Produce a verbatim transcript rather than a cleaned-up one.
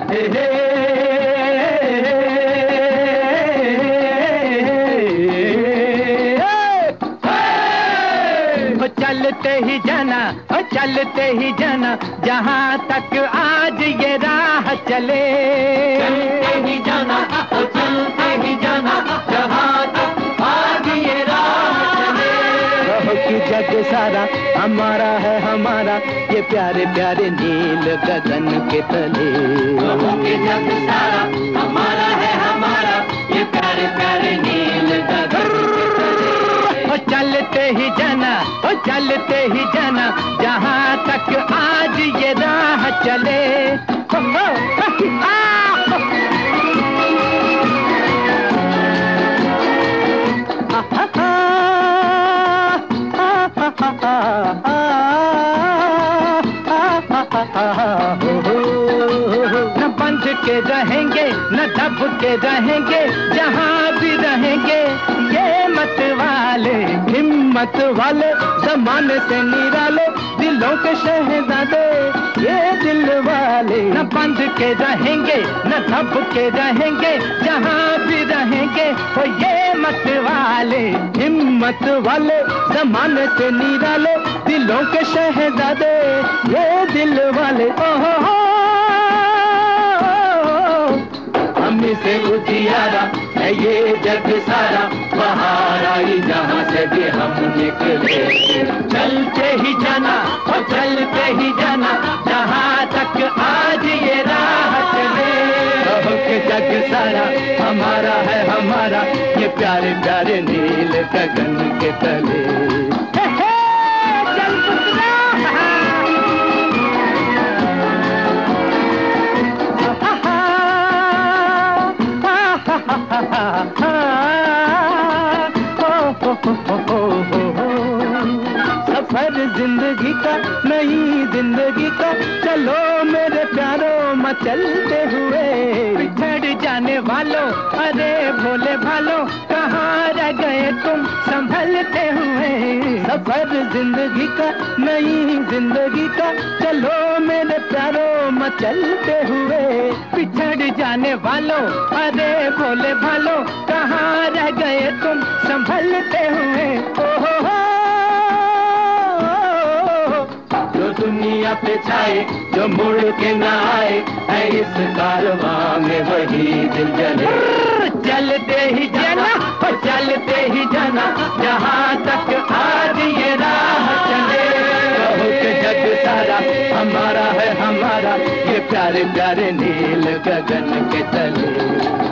चलते ही जाना, ओ चलते ही जाना, जहाँ तक आज ये राह चले। चलते ही जाना, ओ चलते ही जाना, जहाँ तक आज ये राह चले। कहो कि जग सारा हमारा है हमारा, ये प्यारे प्यारे नील गगन के तले। कहो कि जग सारा हमारा है हमारा, ये प्यारे प्यारे नील गगन के तले। ओ चलते ही जाना, ओ चलते ही जाना, जहाँ तक आज ये राह चले। ओ, ओ, आ, न बंध के रहेंगे न दब के रहेंगे, जहाँ भी रहेंगे ये मत वाले, हिम्मत वाले, जमाने से निराले, दिलों के शहजादे ये दिल वाले। न बंध के रहेंगे न दब के रहेंगे, जहाँ भी रहेंगे वो ये मत वाले, हिम्मत वाले, जमाने से निराले, दिलों के शहजादे ये दिल वाले। ओहो हो, हम से उजियारा है ये जग सारा, बाहर आई जहाँ से भी हम निकले। चलते ही जाना, और चलते ही जाना, जहाँ तक आज ये राह चले। कहो कि जग सारा हमारा है हमारा, ये प्यारे प्यारे नील गगन के तले। हे हे, चल पुत्रा। सफर जिंदगी का, नई जिंदगी का, चलो मेरे प्यारों मचलते हुए। बिछड़ जाने वालों, अरे भोले भालों, कहाँ रह गए तुम संभलते हुए। सफर जिंदगी का, नई जिंदगी का, चलो मेरे प्यारों मचलते हुए। बिछड़ जाने वालों, अरे भोले भालों, कहाँ रह गए तुम संभलते हुए। ओहो हो, जो दुनिया पे छाए, जो मुड़ के ना आए, है इस कारवां में वही दिल जले। चलते ही जाना, और चलते ही जाना, जहाँ तक आज ये राह चले। कहो कि जग सारा हमारा है हमारा, ये प्यारे प्यारे नील गगन के तले।